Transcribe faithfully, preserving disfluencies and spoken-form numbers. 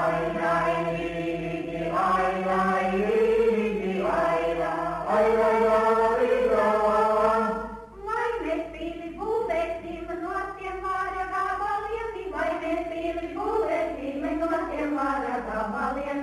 Vai ne pili buve, ti me nuotiem vara, kavalien